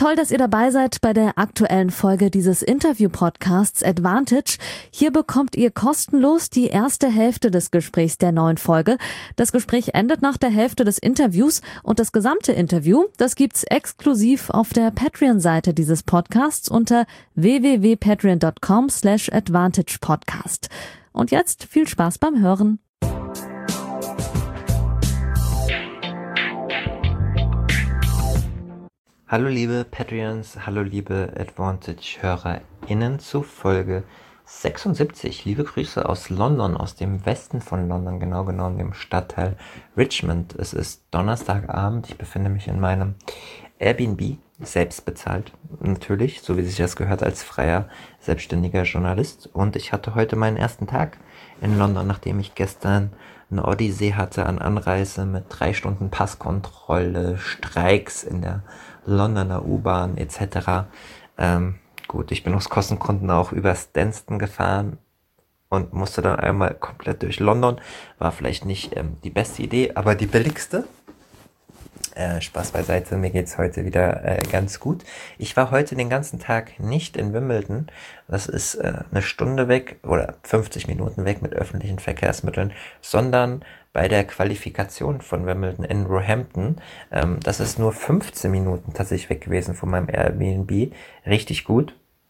Toll, dass ihr dabei seid bei der aktuellen Folge dieses Interview-Podcasts Advantage. Hier bekommt ihr kostenlos die erste Hälfte des Gesprächs der neuen Folge. Das Gespräch endet nach der Hälfte des Interviews und das gesamte Interview, das gibt's exklusiv auf der Patreon-Seite dieses Podcasts unter www.patreon.com/advantagepodcast. Und jetzt viel Spaß beim Hören. Hallo liebe Patreons, hallo liebe Advantage-HörerInnen zu Folge 76. Liebe Grüße aus London, aus dem Westen von London, genau genommen dem Stadtteil Richmond. Es ist Donnerstagabend, ich befinde mich in meinem Airbnb, selbst bezahlt natürlich, so wie sich das gehört als freier, selbstständiger Journalist. Und ich hatte heute meinen ersten Tag in London, nachdem ich gestern eine Odyssee hatte an Anreise mit 3 Stunden Passkontrolle, Streiks in der Londoner U-Bahn etc. Gut, ich bin aus Kostengründen auch über Stansted gefahren und musste dann einmal komplett durch London. War vielleicht nicht die beste Idee, aber die billigste. Spaß beiseite, mir geht's heute wieder ganz gut. Ich war heute den ganzen Tag nicht in Wimbledon. Das ist eine Stunde weg oder 50 Minuten weg mit öffentlichen Verkehrsmitteln, sondern bei der Qualifikation von Wimbledon in Roehampton. Das ist nur 15 Minuten tatsächlich weg gewesen von meinem Airbnb. Richtig gut.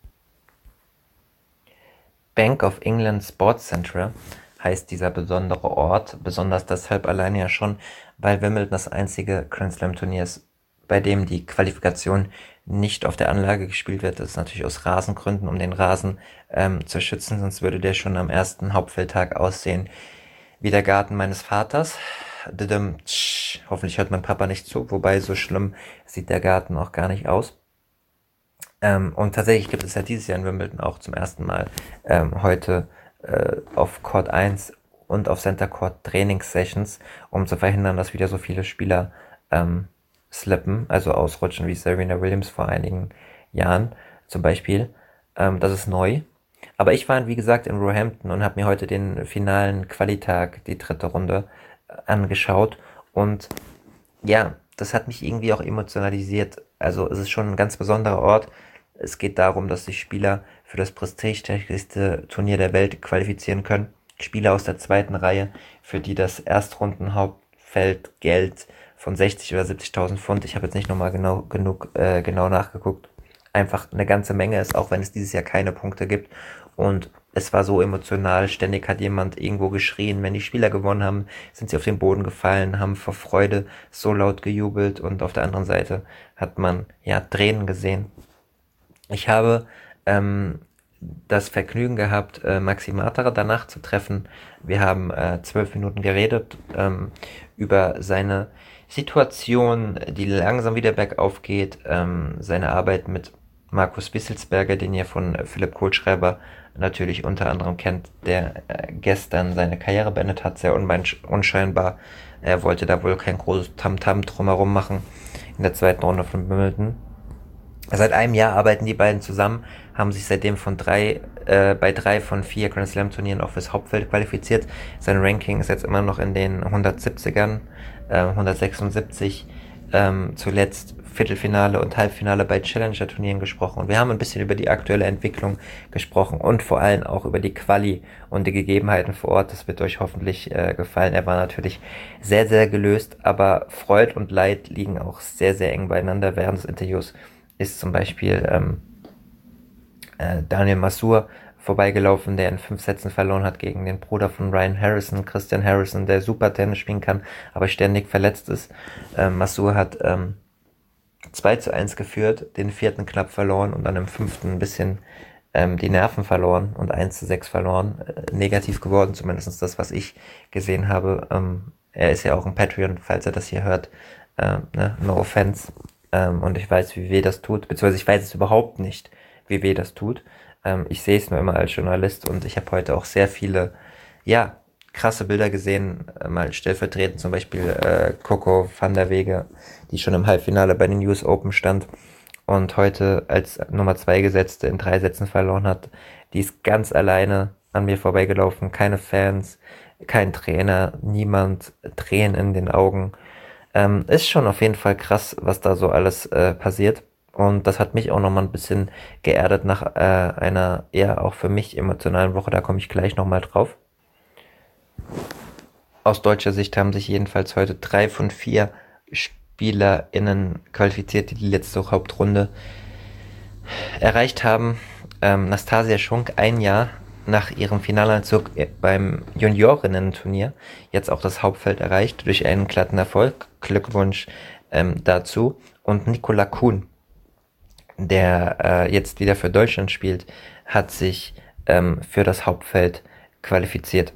Bank of England Sports Centre heißt dieser besondere Ort, besonders deshalb alleine ja schon, weil Wimbledon das einzige Grand Slam Turnier ist, bei dem die Qualifikation nicht auf der Anlage gespielt wird. Das ist natürlich aus Rasengründen, um den Rasen zu schützen, sonst würde der schon am ersten Hauptfeldtag aussehen wie der Garten meines Vaters. Hoffentlich hört mein Papa nicht zu, wobei so schlimm sieht der Garten auch gar nicht aus. Und tatsächlich gibt es ja dieses Jahr in Wimbledon auch zum ersten Mal heute auf Court 1 und auf Center Court Trainingssessions, um zu verhindern, dass wieder so viele Spieler slippen, also ausrutschen wie Serena Williams vor einigen Jahren zum Beispiel. Das ist neu. Aber ich war, wie gesagt, in Roehampton und habe mir heute den finalen Qualitag, die 3. Runde, angeschaut. Und ja, das hat mich irgendwie auch emotionalisiert. Also es ist schon ein ganz besonderer Ort. Es geht darum, dass sich Spieler für das prestigeträchtigste Turnier der Welt qualifizieren können. Spieler aus der 2. Reihe, für die das Erstrundenhauptfeldgeld von 60 oder 70.000 Pfund, ich habe jetzt nicht nochmal genau nachgeguckt, einfach eine ganze Menge ist, auch wenn es dieses Jahr keine Punkte gibt. Und es war so emotional, ständig hat jemand irgendwo geschrien, wenn die Spieler gewonnen haben, sind sie auf den Boden gefallen, haben vor Freude so laut gejubelt und auf der anderen Seite hat man ja Tränen gesehen. Ich habe das Vergnügen gehabt, Maxi Matera danach zu treffen. Wir haben 12 Minuten geredet über seine Situation, die langsam wieder bergauf geht, seine Arbeit mit Markus Wisselsberger, den ihr von Philipp Kohlschreiber natürlich unter anderem kennt, der gestern seine Karriere beendet hat, sehr unscheinbar. Er wollte da wohl kein großes Tamtam drumherum machen in der 2. Runde von Wimbledon. Seit einem Jahr arbeiten die beiden zusammen, haben sich seitdem bei 3 von 4 Grand Slam Turnieren auch fürs Hauptfeld qualifiziert. Sein Ranking ist jetzt immer noch in den 170ern, 176, zuletzt Viertelfinale und Halbfinale bei Challenger Turnieren gesprochen. Und wir haben ein bisschen über die aktuelle Entwicklung gesprochen und vor allem auch über die Quali und die Gegebenheiten vor Ort. Das wird euch hoffentlich gefallen. Er war natürlich sehr, sehr gelöst, aber Freud und Leid liegen auch sehr, sehr eng beieinander. Während des Interviews ist zum Beispiel Daniel Masur vorbeigelaufen, der in 5 Sätzen verloren hat gegen den Bruder von Ryan Harrison, Christian Harrison, der super Tennis spielen kann, aber ständig verletzt ist. Masur hat 2:1 geführt, den 4. knapp verloren und dann im 5. ein bisschen die Nerven verloren und 1:6 verloren. Negativ geworden, zumindest das, was ich gesehen habe. Er ist ja auch ein Patreon, falls er das hier hört. No offense. Und ich weiß, wie weh das tut, beziehungsweise ich weiß es überhaupt nicht, wie weh das tut. Ich sehe es nur immer als Journalist und ich habe heute auch sehr viele, ja, krasse Bilder gesehen, mal stellvertretend zum Beispiel Coco van der Wege, die schon im Halbfinale bei den US Open stand und heute als Nummer 2 Gesetzte in 3 Sätzen verloren hat. Die ist ganz alleine an mir vorbeigelaufen, keine Fans, kein Trainer, niemand, Tränen in den Augen. Ist schon auf jeden Fall krass, was da so alles passiert. Und das hat mich auch nochmal ein bisschen geerdet nach einer eher auch für mich emotionalen Woche. Da komme ich gleich nochmal drauf. Aus deutscher Sicht haben sich jedenfalls heute 3 von 4 SpielerInnen qualifiziert, die die letzte Hauptrunde erreicht haben. Nastasia Schunk ein Jahr nach ihrem Finaleinzug beim Juniorinnen-Turnier jetzt auch das Hauptfeld erreicht durch einen glatten Erfolg. Glückwunsch dazu. Und Nicola Kuhn, der jetzt wieder für Deutschland spielt, hat sich für das Hauptfeld qualifiziert.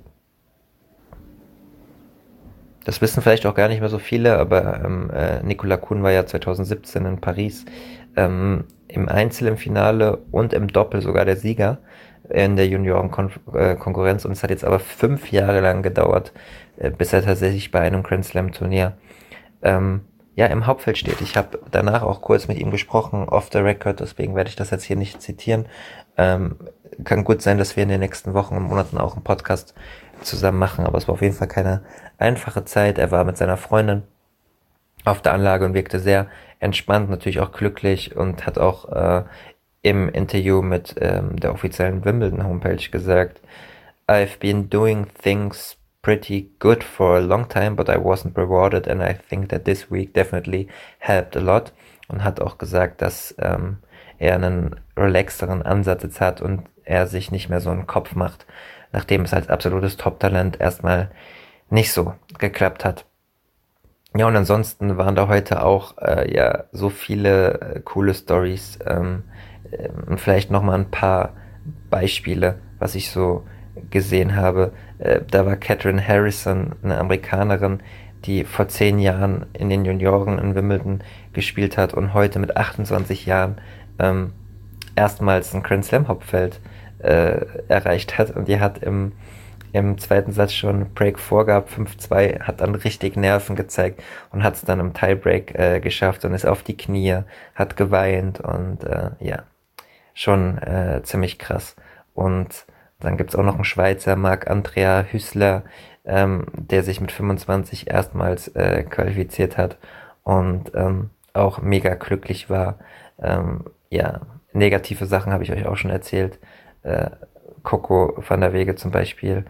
Das wissen vielleicht auch gar nicht mehr so viele, aber Nicola Kuhn war ja 2017 in Paris im Einzel im Finale und im Doppel sogar der Sieger in der Junioren-Konkurrenz. Und es hat jetzt aber 5 Jahre lang gedauert, bis er tatsächlich bei einem Grand Slam-Turnier im Hauptfeld steht. Ich habe danach auch kurz mit ihm gesprochen, off the record, deswegen werde ich das jetzt hier nicht zitieren. Kann gut sein, dass wir in den nächsten Wochen und Monaten auch einen Podcast zusammen machen, aber es war auf jeden Fall keine einfache Zeit. Er war mit seiner Freundin auf der Anlage und wirkte sehr entspannt, natürlich auch glücklich und hat auch im Interview mit der offiziellen Wimbledon-Homepage gesagt, I've been doing things pretty good for a long time, but I wasn't rewarded and I think that this week definitely helped a lot. Und hat auch gesagt, dass er einen relaxteren Ansatz jetzt hat und er sich nicht mehr so einen Kopf macht, nachdem es als absolutes Top-Talent erstmal nicht so geklappt hat. Ja, und ansonsten waren da heute auch so viele coole Stories und vielleicht nochmal ein paar Beispiele, was ich so gesehen habe. Da war Catherine Harrison, eine Amerikanerin, die vor 10 Jahren in den Junioren in Wimbledon gespielt hat und heute mit 28 Jahren erstmals ein Grand Slam Hauptfeld erreicht hat. Und die hat im zweiten Satz schon Break vorgehabt, 5-2, hat dann richtig Nerven gezeigt und hat es dann im Tiebreak geschafft und ist auf die Knie, hat geweint und schon ziemlich krass. Und dann gibt's auch noch einen Schweizer, Marc-Andrea Hüßler, der sich mit 25 erstmals qualifiziert hat und auch mega glücklich war. Negative Sachen habe ich euch auch schon erzählt. Coco van der Wege zum Beispiel.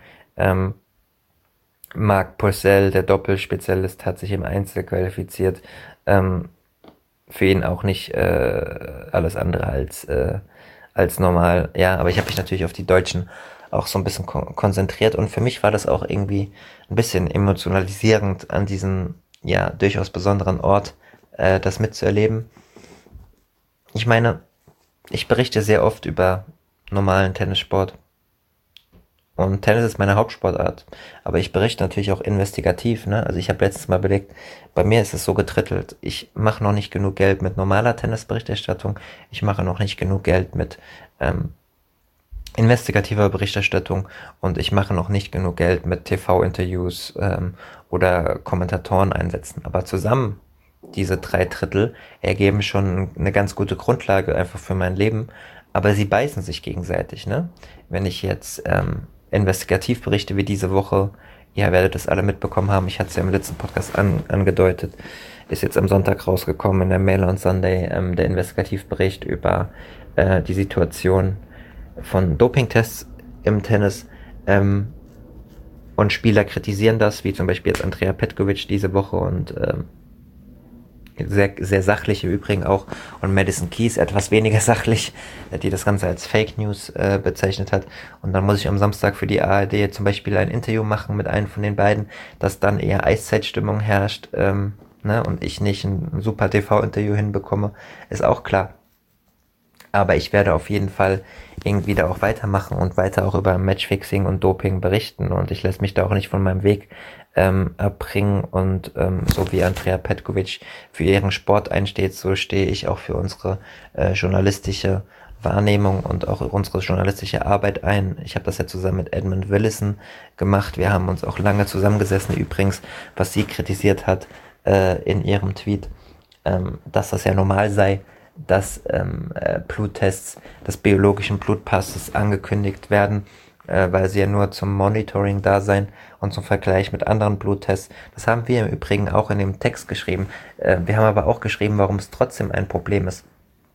Marc Purcell, der Doppelspezialist, hat sich im Einzel qualifiziert. Für ihn auch nicht alles andere als normal. Ja, aber ich habe mich natürlich auf die Deutschen auch so ein bisschen konzentriert und für mich war das auch irgendwie ein bisschen emotionalisierend, an diesem durchaus besonderen Ort das mitzuerleben. Ich meine, ich berichte sehr oft über normalen Tennissport und Tennis ist meine Hauptsportart, aber ich berichte natürlich auch investigativ, ne? Also ich habe letztes Mal belegt, bei mir ist es so gedrittelt, ich mache noch nicht genug Geld mit normaler Tennisberichterstattung, ich mache noch nicht genug Geld mit investigativer Berichterstattung und ich mache noch nicht genug Geld mit TV-Interviews oder Kommentatoren-Einsätzen, aber zusammen diese 3 Drittel ergeben schon eine ganz gute Grundlage einfach für mein Leben, aber sie beißen sich gegenseitig, ne? Wenn ich jetzt Investigativberichte wie diese Woche, ihr werdet das alle mitbekommen haben, ich hatte es ja im letzten Podcast angedeutet, ist jetzt am Sonntag rausgekommen in der Mail on Sunday, der Investigativbericht über die Situation von Dopingtests im Tennis und Spieler kritisieren das, wie zum Beispiel jetzt Andrea Petkovic diese Woche und sehr, sehr sachlich im Übrigen auch und Madison Keys etwas weniger sachlich, die das Ganze als Fake News bezeichnet hat. Und dann muss ich am Samstag für die ARD zum Beispiel ein Interview machen mit einem von den beiden, dass dann eher Eiszeitstimmung herrscht und ich nicht ein super TV-Interview hinbekomme, ist auch klar. Aber ich werde auf jeden Fall irgendwie da auch weitermachen und weiter auch über Matchfixing und Doping berichten und ich lasse mich da auch nicht von meinem Weg abbringen und so wie Andrea Petkovic für ihren Sport einsteht, so stehe ich auch für unsere journalistische Wahrnehmung und auch unsere journalistische Arbeit ein. Ich habe das ja zusammen mit Edmund Willison gemacht. Wir haben uns auch lange zusammengesessen, übrigens, was sie kritisiert hat in ihrem Tweet, dass das ja normal sei, dass Bluttests des biologischen Blutpasses angekündigt werden, weil sie ja nur zum Monitoring da sein und zum Vergleich mit anderen Bluttests. Das haben wir im Übrigen auch in dem Text geschrieben. Wir haben aber auch geschrieben, warum es trotzdem ein Problem ist.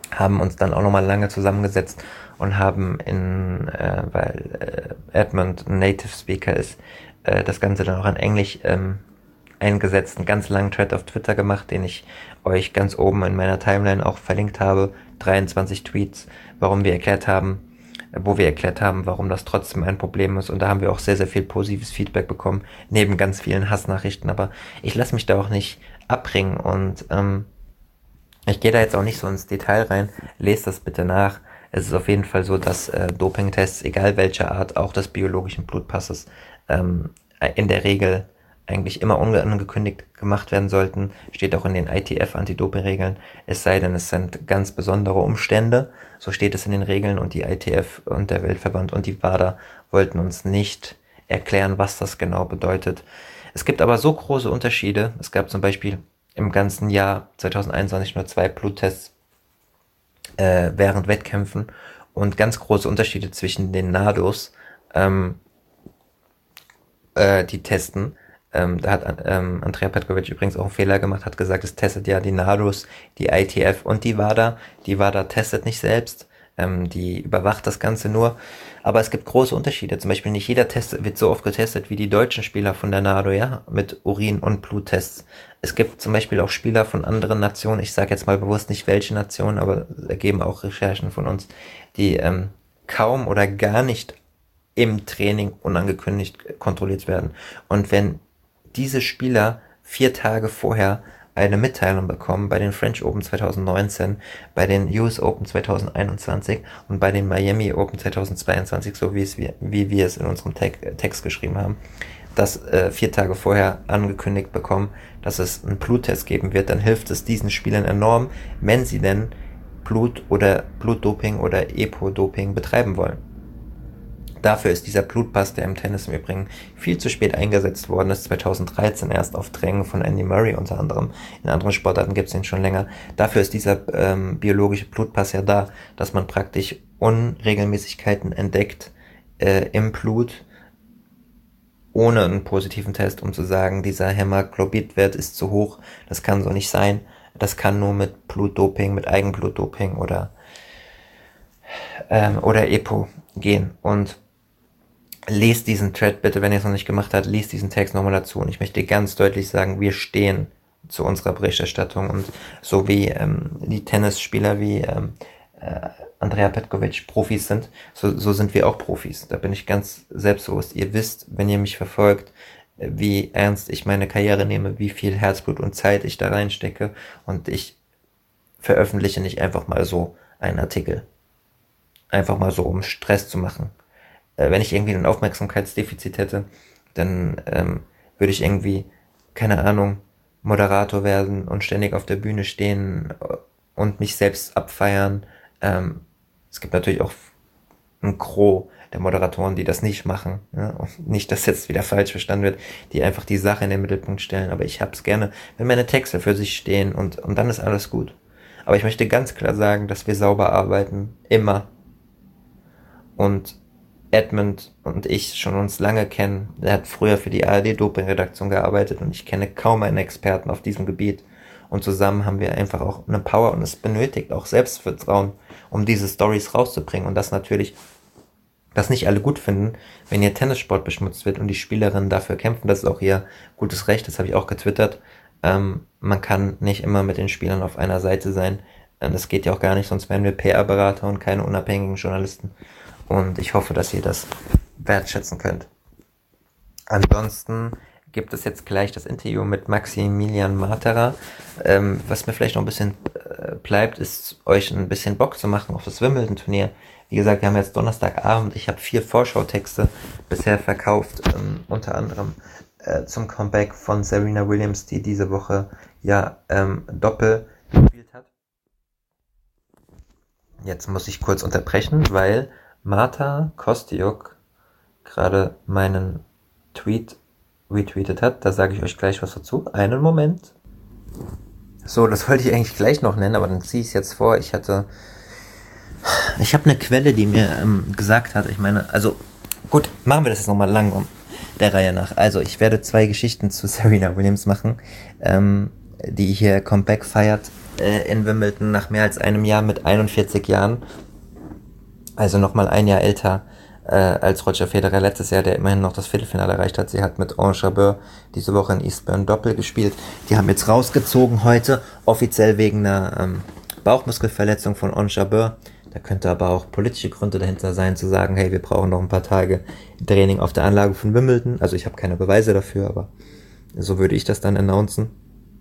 haben uns dann auch nochmal lange zusammengesetzt und haben weil Edmund ein Native Speaker ist, das Ganze dann auch in Englisch eingesetzt, einen ganz langen Thread auf Twitter gemacht, den ich euch ganz oben in meiner Timeline auch verlinkt habe. 23 Tweets, wo wir erklärt haben, warum das trotzdem ein Problem ist. Und da haben wir auch sehr, sehr viel positives Feedback bekommen, neben ganz vielen Hassnachrichten. Aber ich lasse mich da auch nicht abbringen und ich gehe da jetzt auch nicht so ins Detail rein. Lest das bitte nach. Es ist auf jeden Fall so, dass Dopingtests, egal welcher Art, auch des biologischen Blutpasses, in der Regel eigentlich immer unangekündigt gemacht werden sollten. Steht auch in den ITF-Anti-Doping-Regeln. Es sei denn, es sind ganz besondere Umstände. So steht es in den Regeln und die ITF und der Weltverband und die WADA wollten uns nicht erklären, was das genau bedeutet. Es gibt aber so große Unterschiede. Es gab zum Beispiel im ganzen Jahr 2021 nur 2 Bluttests während Wettkämpfen und ganz große Unterschiede zwischen den NADOs, die testen. Da hat Andrea Petkovic übrigens auch einen Fehler gemacht, hat gesagt, es testet ja die NADOs, die ITF und die WADA. Die WADA testet nicht selbst, die überwacht das Ganze nur. Aber es gibt große Unterschiede. Zum Beispiel nicht jeder Test wird so oft getestet wie die deutschen Spieler von der NADO, ja, mit Urin- und Bluttests. Es gibt zum Beispiel auch Spieler von anderen Nationen, ich sage jetzt mal bewusst nicht welche Nationen, aber ergeben auch Recherchen von uns, die kaum oder gar nicht im Training unangekündigt kontrolliert werden. Und wenn diese Spieler 4 Tage vorher eine Mitteilung bekommen bei den French Open 2019, bei den US Open 2021 und bei den Miami Open 2022, so wie wir es in unserem Text geschrieben haben, dass 4 Tage vorher angekündigt bekommen, dass es einen Bluttest geben wird, dann hilft es diesen Spielern enorm, wenn sie denn Blutdoping oder EPO-Doping betreiben wollen. Dafür ist dieser Blutpass, der im Tennis im Übrigen viel zu spät eingesetzt worden ist, 2013 erst auf Drängen von Andy Murray unter anderem. In anderen Sportarten gibt es ihn schon länger. Dafür ist dieser biologische Blutpass ja da, dass man praktisch Unregelmäßigkeiten entdeckt im Blut, ohne einen positiven Test, um zu sagen, dieser Hämoglobinwert ist zu hoch, das kann so nicht sein. Das kann nur mit Blutdoping, mit Eigenblutdoping oder EPO gehen. Und lest diesen Thread bitte, wenn ihr es noch nicht gemacht habt, lest diesen Text nochmal dazu. Und ich möchte ganz deutlich sagen, wir stehen zu unserer Berichterstattung und so wie die Tennisspieler wie Andrea Petkovic Profis sind, so sind wir auch Profis. Da bin ich ganz selbstbewusst. Ihr wisst, wenn ihr mich verfolgt, wie ernst ich meine Karriere nehme, wie viel Herzblut und Zeit ich da reinstecke und ich veröffentliche nicht einfach mal so einen Artikel. Einfach mal so, um Stress zu machen. Wenn ich irgendwie ein Aufmerksamkeitsdefizit hätte, dann würde ich irgendwie, keine Ahnung, Moderator werden und ständig auf der Bühne stehen und mich selbst abfeiern. Es gibt natürlich auch ein Gros der Moderatoren, die das nicht machen. Ja? Und nicht, dass jetzt wieder falsch verstanden wird, die einfach die Sache in den Mittelpunkt stellen. Aber ich hab's gerne, wenn meine Texte für sich stehen und dann ist alles gut. Aber ich möchte ganz klar sagen, dass wir sauber arbeiten. Immer. Und Edmund und ich schon uns lange kennen. Der hat früher für die ARD-Doping-Redaktion gearbeitet und ich kenne kaum einen Experten auf diesem Gebiet. Und zusammen haben wir einfach auch eine Power und es benötigt auch Selbstvertrauen, um diese Stories rauszubringen. Und das natürlich, das nicht alle gut finden, wenn ihr Tennissport beschmutzt wird und die Spielerinnen dafür kämpfen. Das ist auch ihr gutes Recht, das habe ich auch getwittert. Man kann nicht immer mit den Spielern auf einer Seite sein. Das geht ja auch gar nicht, sonst wären wir PR-Berater und keine unabhängigen Journalisten. Und ich hoffe, dass ihr das wertschätzen könnt. Ansonsten gibt es jetzt gleich das Interview mit Maximilian Matera. Was mir vielleicht noch ein bisschen bleibt, ist euch ein bisschen Bock zu machen auf das Wimbledon-Turnier. Wie gesagt, wir haben jetzt Donnerstagabend. Ich habe 4 Vorschautexte bisher verkauft, unter anderem zum Comeback von Serena Williams, die diese Woche ja Doppel gespielt hat. Jetzt muss ich kurz unterbrechen, weil Marta Kostyuk gerade meinen Tweet retweetet hat. Da sage ich euch gleich was dazu. Einen Moment. So, das wollte ich eigentlich gleich noch nennen, aber dann ziehe ich es jetzt vor. Ich habe eine Quelle, die mir gesagt hat, also gut, machen wir das jetzt nochmal langsam der Reihe nach. Also ich werde 2 Geschichten zu Serena Williams machen, die hier Comeback feiert in Wimbledon nach mehr als einem Jahr mit 41 Jahren. Also nochmal ein Jahr älter als Roger Federer letztes Jahr, der immerhin noch das Viertelfinale erreicht hat. Sie hat mit Ons Jabeur diese Woche in Eastbourne Doppel gespielt. Die haben jetzt rausgezogen heute, offiziell wegen einer Bauchmuskelverletzung von Ons Jabeur. Da könnte aber auch politische Gründe dahinter sein, zu sagen, hey, wir brauchen noch ein paar Tage Training auf der Anlage von Wimbledon. Also ich habe keine Beweise dafür, aber so würde ich das dann announcen.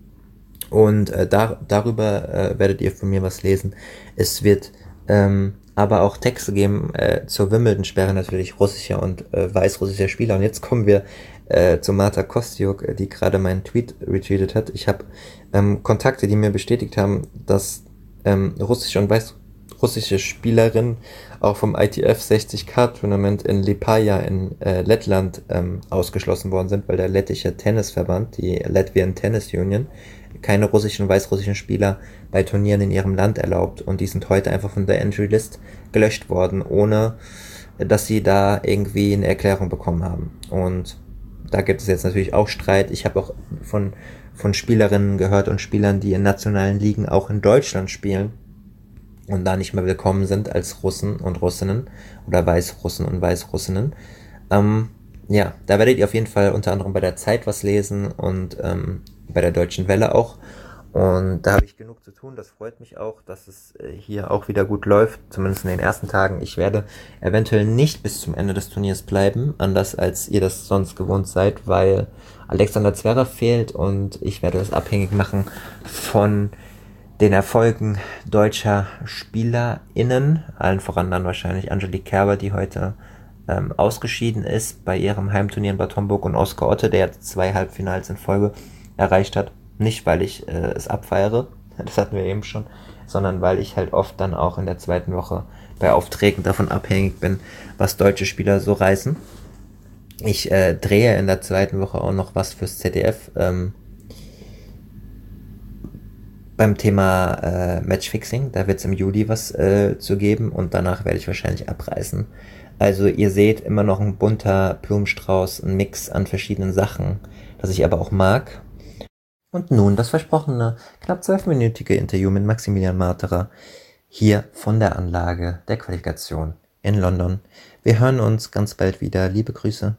Und darüber werdet ihr von mir was lesen. Es wird aber auch Texte geben zur Wimbledon-Sperre, natürlich russischer und weißrussischer Spieler. Und jetzt kommen wir zu Marta Kostyuk, die gerade meinen Tweet retweetet hat. Ich habe Kontakte, die mir bestätigt haben, dass russische und weißrussische Spielerinnen auch vom ITF 60K-Tournament in Liepāja in Lettland ausgeschlossen worden sind, weil der lettische Tennisverband, die Latvian Tennis Union, keine russischen und weißrussischen Spieler bei Turnieren in ihrem Land erlaubt, und die sind heute einfach von der Entry List gelöscht worden, ohne dass sie da irgendwie eine Erklärung bekommen haben. Und da gibt es jetzt natürlich auch Streit. Ich habe auch von Spielerinnen gehört und Spielern, die in nationalen Ligen auch in Deutschland spielen und da nicht mehr willkommen sind als Russen und Russinnen oder Weißrussen und Weißrussinnen. Ja, da werdet ihr auf jeden Fall unter anderem bei der Zeit was lesen und bei der Deutschen Welle auch. Und da habe ich genug zu tun. Das freut mich auch, dass es hier auch wieder gut läuft, zumindest in den ersten Tagen. Ich werde eventuell nicht bis zum Ende des Turniers bleiben, anders als ihr das sonst gewohnt seid, weil Alexander Zverev fehlt, und ich werde das abhängig machen von den Erfolgen deutscher SpielerInnen, allen voran dann wahrscheinlich Angelique Kerber, die heute ausgeschieden ist bei ihrem Heimturnier in Bad Homburg, und Oskar Otte, der 2 Halbfinals in Folge erreicht hat. Nicht, weil ich es abfeiere, das hatten wir eben schon, sondern weil ich halt oft dann auch in der zweiten Woche bei Aufträgen davon abhängig bin, was deutsche Spieler so reißen. Ich drehe in der zweiten Woche auch noch was fürs ZDF beim Thema Matchfixing. Da wird es im Juli was zu geben, und danach werde ich wahrscheinlich abreißen. Also ihr seht immer noch ein bunter Blumenstrauß, ein Mix an verschiedenen Sachen, das ich aber auch mag. Und nun das versprochene, knapp 12-minütige Interview mit Maximilian Marterer hier von der Anlage der Qualifikation in London. Wir hören uns ganz bald wieder. Liebe Grüße.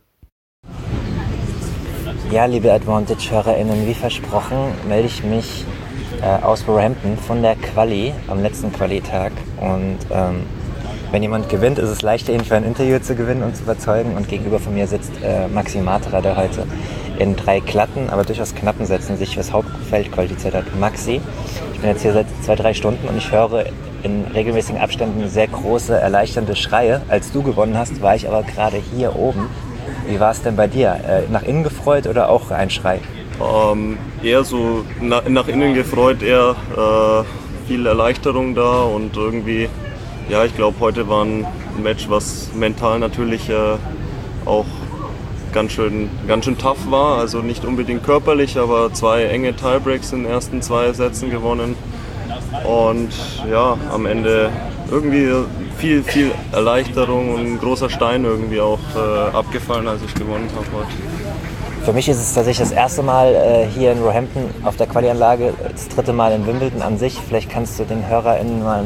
Ja, liebe Advantage-HörerInnen, wie versprochen melde ich mich aus Wolverhampton von der Quali am letzten Quali-Tag. Und wenn jemand gewinnt, ist es leichter, ihn für ein Interview zu gewinnen und zu überzeugen. Und gegenüber von mir sitzt Maxi Marterer, der heute in 3 glatten, aber durchaus knappen Sätzen sich fürs Hauptfeld qualifiziert hat. Maxi, ich bin jetzt hier seit 2-3 Stunden und ich höre in regelmäßigen Abständen sehr große, erleichternde Schreie. Als du gewonnen hast, war ich aber gerade hier oben. Wie war es denn bei dir? Nach innen gefreut oder auch ein Schrei? Eher so nach innen gefreut, eher viel Erleichterung da, und irgendwie, ja, ich glaube, heute war ein Match, was mental natürlich auch ganz schön tough war, also nicht unbedingt körperlich, aber 2 enge Tiebreaks in den ersten 2 Sätzen gewonnen, und ja, am Ende irgendwie viel Erleichterung und ein großer Stein irgendwie auch abgefallen, als ich gewonnen habe heute. Für mich ist es tatsächlich das erste Mal hier in Roehampton auf der Quali-Anlage, das 3. Mal in Wimbledon an sich. Vielleicht kannst du den HörerInnen mal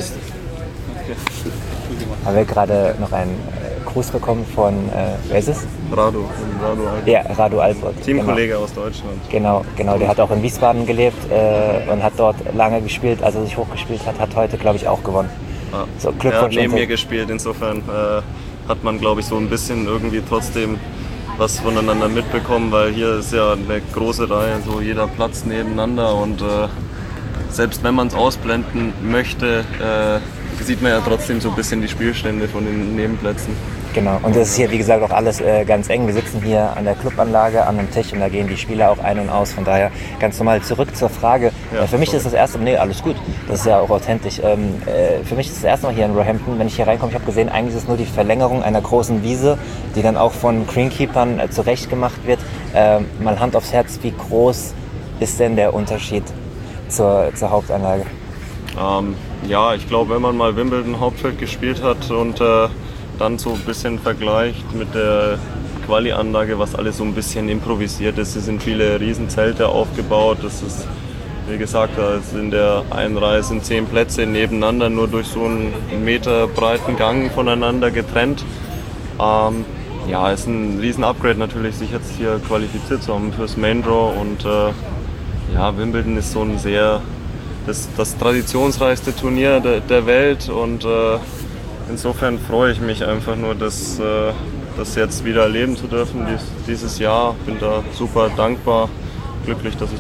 haben wir gerade noch einen Gruß bekommen von, wer ist es? Radu Albert. Ja, Radu Albert. Teamkollege genau. Aus Deutschland. Genau. Der hat auch in Wiesbaden gelebt und hat dort lange gespielt, als er sich hochgespielt hat heute, glaube ich, auch gewonnen. Ah. So, Glückwunsch. Er hat neben mir gespielt, insofern hat man, glaube ich, so ein bisschen irgendwie trotzdem was voneinander mitbekommen, weil hier ist ja eine große Reihe, so jeder Platz nebeneinander, und selbst wenn man es ausblenden möchte, sieht man ja trotzdem so ein bisschen die Spielstände von den Nebenplätzen. Genau, und das ist hier, wie gesagt, auch alles ganz eng. Wir sitzen hier an der Clubanlage, an einem Tisch, und da gehen die Spieler auch ein und aus. Von daher ganz normal zurück zur Frage. Ja, für mich ist das erste Mal, nee, alles gut, das ist ja auch authentisch. Für mich ist das erste Mal hier in Roehampton, wenn ich hier reinkomme, ich habe gesehen, eigentlich ist es nur die Verlängerung einer großen Wiese, die dann auch von Greenkeepern zurechtgemacht wird. Mal Hand aufs Herz, wie groß ist denn der Unterschied zur Hauptanlage? Ja, ich glaube, wenn man mal Wimbledon Hauptfeld gespielt hat und dann so ein bisschen vergleicht mit der Quali-Anlage, was alles so ein bisschen improvisiert ist. Es sind viele Riesenzelte aufgebaut, es ist wie gesagt, in der einen Reihe sind 10 Plätze nebeneinander, nur durch so einen Meter breiten Gang voneinander getrennt. Ja, ist ein riesen Upgrade natürlich, sich jetzt hier qualifiziert zu haben fürs Main Draw. Und ja, Wimbledon ist so ein das traditionsreichste Turnier der Welt. Und insofern freue ich mich einfach nur, das jetzt wieder erleben zu dürfen dieses Jahr. Bin da super dankbar, glücklich, dass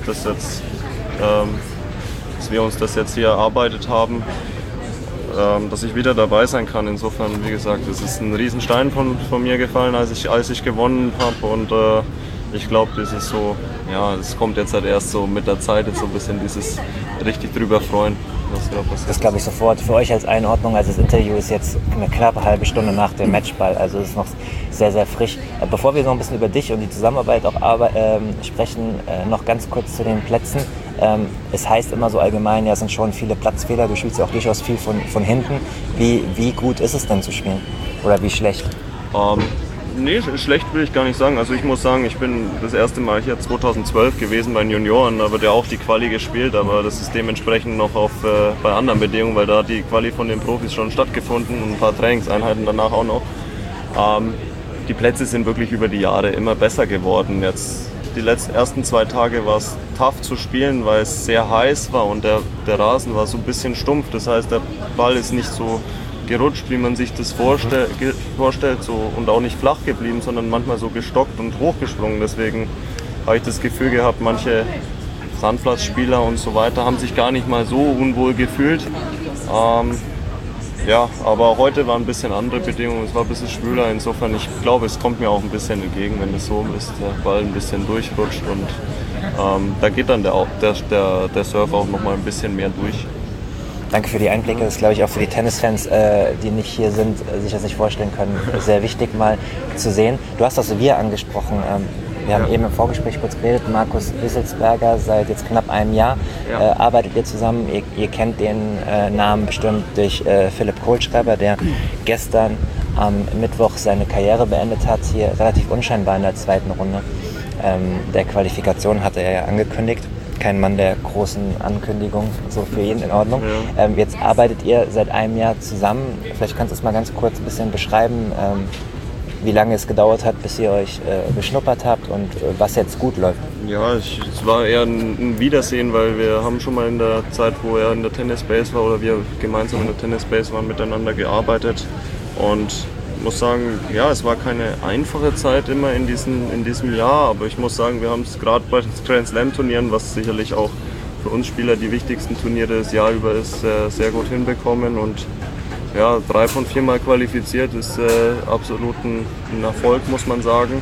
wir uns das jetzt hier erarbeitet haben, dass ich wieder dabei sein kann. Insofern, wie gesagt, es ist ein Riesenstein von mir gefallen, als ich gewonnen habe. Und ich glaube, das ist so, ja, es kommt jetzt halt erst so mit der Zeit, jetzt so ein bisschen dieses richtig drüber freuen. Das glaube ich sofort. Für euch als Einordnung, also das Interview ist jetzt eine knappe halbe Stunde nach dem Matchball, also es ist noch sehr, sehr frisch. Bevor wir noch ein bisschen über dich und die Zusammenarbeit auch sprechen, noch ganz kurz zu den Plätzen. Es heißt immer so allgemein, ja, es sind schon viele Platzfehler, du spielst ja auch durchaus viel von hinten. Wie gut ist es denn zu spielen? Oder wie schlecht? Nee, schlecht will ich gar nicht sagen. Also ich muss sagen, ich bin das erste Mal hier 2012 gewesen bei den Junioren, da wird ja auch die Quali gespielt, aber das ist dementsprechend noch bei anderen Bedingungen, weil da hat die Quali von den Profis schon stattgefunden und ein paar Trainingseinheiten danach auch noch. Die Plätze sind wirklich über die Jahre immer besser geworden. Jetzt die ersten 2 Tage war es tough zu spielen, weil es sehr heiß war und der Rasen war so ein bisschen stumpf. Das heißt, der Ball ist nicht so gerutscht, wie man sich das vorstellt so, und auch nicht flach geblieben, sondern manchmal so gestockt und hochgesprungen. Deswegen habe ich das Gefühl gehabt, manche Sandplatzspieler und so weiter haben sich gar nicht mal so unwohl gefühlt. Ja, aber heute waren ein bisschen andere Bedingungen, es war ein bisschen schwüler. Insofern, ich glaube, es kommt mir auch ein bisschen entgegen, wenn es so ist, der Ball ein bisschen durchrutscht und da geht dann der Surf auch noch mal ein bisschen mehr durch. Danke für die Einblicke. Das ist, glaube ich, auch für die Tennisfans, die nicht hier sind, sich das nicht vorstellen können, sehr wichtig mal zu sehen. Du hast das Wir angesprochen. Wir haben eben im Vorgespräch kurz geredet. Markus Wisselsberger, seit jetzt knapp einem Jahr arbeitet ihr zusammen. Ihr kennt den Namen bestimmt durch Philipp Kohlschreiber, der gestern am Mittwoch seine Karriere beendet hat, hier relativ unscheinbar in der zweiten Runde der Qualifikation, hatte er ja angekündigt. Kein Mann der großen Ankündigung, so für jeden in Ordnung. Ja. Jetzt arbeitet ihr seit einem Jahr zusammen. Vielleicht kannst du es mal ganz kurz ein bisschen beschreiben, wie lange es gedauert hat, bis ihr euch beschnuppert habt und was jetzt gut läuft. Ja, es war eher ein Wiedersehen, weil wir haben schon mal in der Zeit, wo er in der Tennis-Base war oder wir gemeinsam in der Tennis-Base waren, miteinander gearbeitet. Und ich muss sagen, ja, es war keine einfache Zeit immer in diesem Jahr, aber ich muss sagen, wir haben es gerade bei den Grand Slam Turnieren, was sicherlich auch für uns Spieler die wichtigsten Turniere des Jahr über ist, sehr gut hinbekommen. Und ja, 3 von 4 Mal qualifiziert ist absolut ein Erfolg, muss man sagen.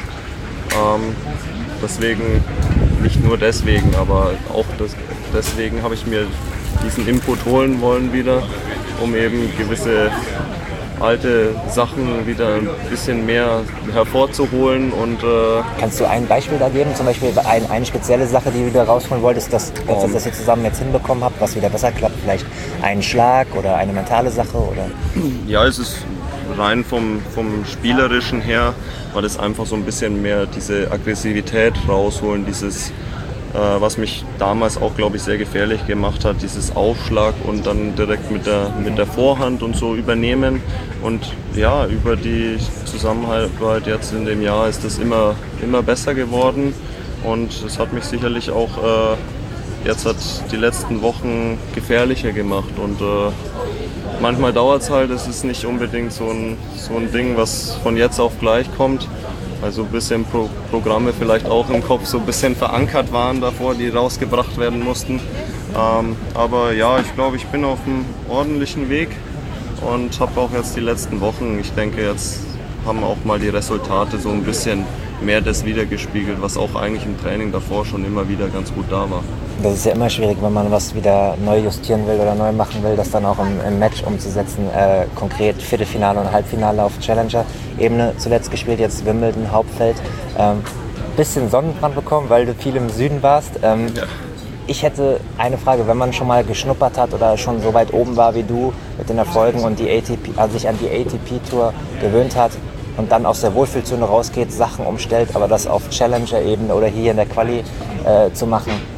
Deswegen, nicht nur deswegen, aber auch deswegen habe ich mir diesen Input holen wollen wieder, um eben gewisse alte Sachen wieder ein bisschen mehr hervorzuholen. Und kannst du ein Beispiel da geben? Zum Beispiel eine spezielle Sache, die du wieder rausholen wolltest, dass ihr zusammen jetzt hinbekommen habt, was wieder besser klappt? Vielleicht ein Schlag oder eine mentale Sache? Oder? Ja, es ist rein vom Spielerischen her, war das einfach so ein bisschen mehr diese Aggressivität rausholen, dieses was mich damals auch, glaube ich, sehr gefährlich gemacht hat, dieses Aufschlag und dann direkt mit der Vorhand und so übernehmen. Und ja, über die Zusammenarbeit jetzt in dem Jahr ist das immer besser geworden und es hat mich sicherlich auch jetzt die letzten Wochen gefährlicher gemacht. Und manchmal dauert es halt, es ist nicht unbedingt so ein Ding, was von jetzt auf gleich kommt. Also ein bisschen Programme vielleicht auch im Kopf so ein bisschen verankert waren davor, die rausgebracht werden mussten. Aber ja, ich glaube, ich bin auf einem ordentlichen Weg und habe auch jetzt die letzten Wochen, ich denke, jetzt haben auch mal die Resultate so ein bisschen mehr das wiedergespiegelt, was auch eigentlich im Training davor schon immer wieder ganz gut da war. Das ist ja immer schwierig, wenn man was wieder neu justieren will oder neu machen will, das dann auch im Match umzusetzen. Konkret Viertelfinale und Halbfinale auf Challenger-Ebene zuletzt gespielt, jetzt Wimbledon, Hauptfeld. Bisschen Sonnenbrand bekommen, weil du viel im Süden warst. Ja. Ich hätte eine Frage, wenn man schon mal geschnuppert hat oder schon so weit oben war wie du mit den Erfolgen und sich an die ATP-Tour gewöhnt hat und dann aus der Wohlfühlzone rausgeht, Sachen umstellt, aber das auf Challenger-Ebene oder hier in der Quali zu machen.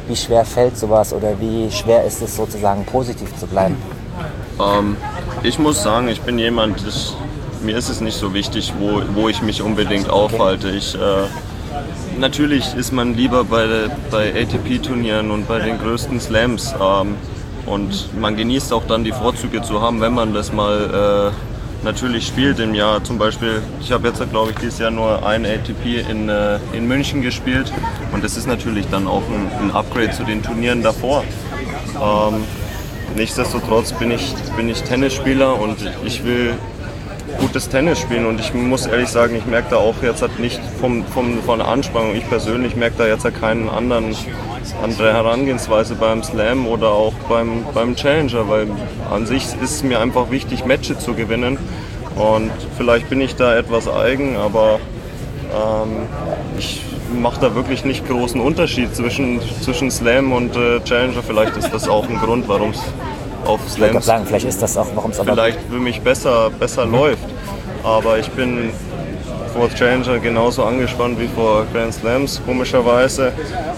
Wie schwer fällt sowas oder wie schwer ist es sozusagen positiv zu bleiben? Ich muss sagen, ich bin jemand, mir ist es nicht so wichtig, wo ich mich unbedingt aufhalte. Natürlich ist man lieber bei ATP-Turnieren und bei den größten Slams und man genießt auch dann die Vorzüge zu haben, wenn man das mal natürlich spielt im Jahr. Zum Beispiel, ich habe jetzt, glaube ich, dieses Jahr nur ein ATP in München gespielt und das ist natürlich dann auch ein Upgrade zu den Turnieren davor. Nichtsdestotrotz bin ich Tennisspieler und ich will gutes Tennis spielen und ich muss ehrlich sagen, ich merke da auch jetzt nicht von der Anspannung, ich persönlich merke da jetzt keine andere Herangehensweise beim Slam oder auch beim Challenger, weil an sich ist es mir einfach wichtig, Matches zu gewinnen und vielleicht bin ich da etwas eigen, aber ich mache da wirklich nicht großen Unterschied zwischen Slam und Challenger, vielleicht ist das auch ein Grund, warum es auf Slams vielleicht ist das auch, warum es vielleicht für mich besser läuft. Aber ich bin vor Challenger genauso angespannt wie vor Grand Slams, komischerweise.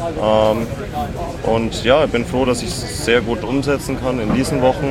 Und ja, ich bin froh, dass ich es sehr gut umsetzen kann in diesen Wochen.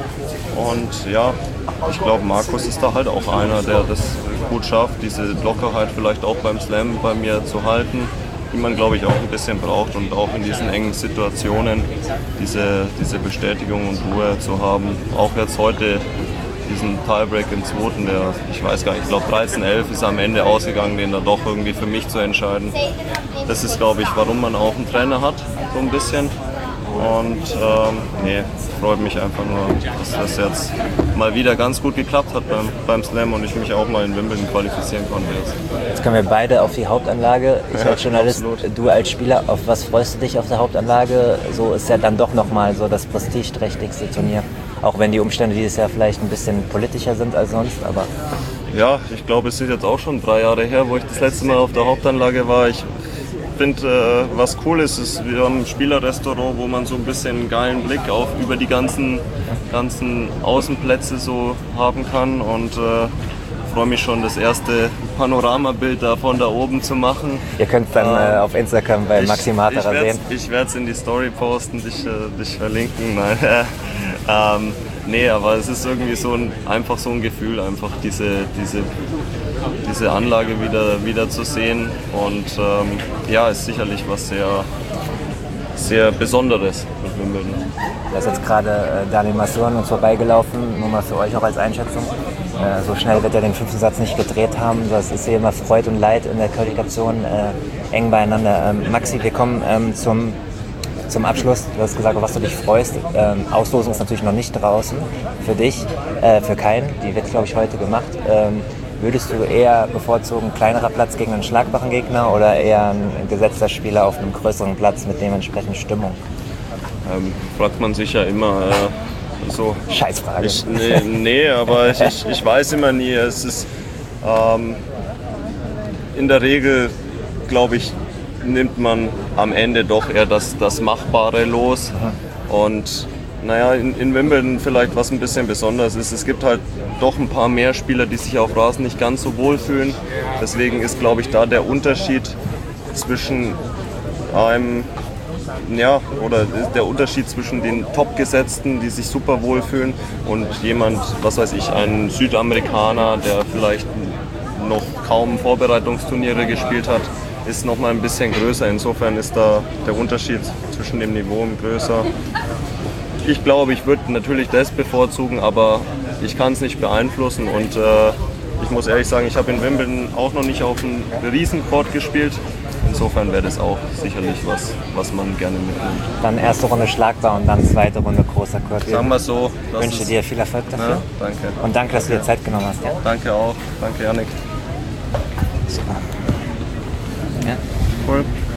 Und ja, ich glaube, Markus ist da halt auch einer, der das gut schafft, diese Lockerheit vielleicht auch beim Slam bei mir zu halten, die man, glaube ich, auch ein bisschen braucht und auch in diesen engen Situationen diese Bestätigung und Ruhe zu haben. Auch jetzt heute diesen Tiebreak im zweiten, der, ich weiß gar nicht, ich glaube 13-11 ist am Ende ausgegangen, den dann doch irgendwie für mich zu entscheiden. Das ist, glaube ich, warum man auch einen Trainer hat, so ein bisschen. Und freut mich einfach nur, dass das jetzt mal wieder ganz gut geklappt hat beim Slam und ich mich auch mal in Wimbledon qualifizieren konnte jetzt. Jetzt kommen wir beide auf die Hauptanlage. Ich als Journalist, absolut. Du als Spieler, auf was freust du dich auf der Hauptanlage? So ist ja dann doch nochmal so das prestigeträchtigste Turnier. Auch wenn die Umstände dieses Jahr vielleicht ein bisschen politischer sind als sonst, aber... Ja, ich glaube, es ist jetzt auch schon 3 Jahre her, wo ich das letzte Mal auf der Hauptanlage war. Ich finde, was cool ist, wir haben ein Spielerrestaurant, wo man so ein bisschen einen geilen Blick über die ganzen Außenplätze so haben kann und freue mich schon, das erste Panoramabild da von da oben zu machen. Ihr könnt dann auf Instagram bei Maxi Marterer sehen. Ich werde es in die Story posten, dich verlinken. Nein. Nee, aber es ist irgendwie einfach so ein Gefühl, einfach diese Anlage wieder zu sehen und ja, ist sicherlich was sehr, sehr Besonderes mit Wimbledon. Da ist jetzt gerade Daniel Masur an uns vorbeigelaufen, nur mal für euch auch als Einschätzung. So schnell wird er den 5. Satz nicht gedreht haben, das ist hier immer Freude und Leid in der Qualifikation eng beieinander. Maxi, wir kommen zum Abschluss. Du hast gesagt, auf was du dich freust. Auslosung ist natürlich noch nicht draußen für dich, für keinen. Die wird, glaube ich, heute gemacht. Würdest du eher bevorzugen, kleinerer Platz gegen einen schlagbaren Gegner oder eher ein gesetzter Spieler auf einem größeren Platz mit dementsprechend Stimmung? Fragt man sich ja immer so. Scheißfrage. Nee, aber ich weiß immer nie. Es ist in der Regel, glaube ich, nimmt man am Ende doch eher das Machbare los. Und naja, in Wimbledon vielleicht was ein bisschen besonders ist, es gibt halt doch ein paar mehr Spieler, die sich auf Rasen nicht ganz so wohl fühlen. Deswegen ist, glaube ich, da der Unterschied zwischen der Unterschied zwischen den Top-Gesetzten, die sich super wohlfühlen, und jemand, was weiß ich, ein Südamerikaner, der vielleicht noch kaum Vorbereitungsturniere gespielt hat, ist noch mal ein bisschen größer. Insofern ist da der Unterschied zwischen dem Niveau größer. Ich glaube, ich würde natürlich das bevorzugen, aber ich kann es nicht beeinflussen und ich muss ehrlich sagen, ich habe in Wimbledon auch noch nicht auf einem Riesencourt gespielt. Insofern wäre das auch sicherlich was man gerne mitnimmt. Dann erste Runde schlagbar und dann zweite Runde großer Court. Sagen wir so. Ich wünsche dir viel Erfolg dafür. Ja, danke. Und danke, dass du dir Zeit genommen hast. Ja? Danke auch. Danke, Yannick. Super. Ja. Cool.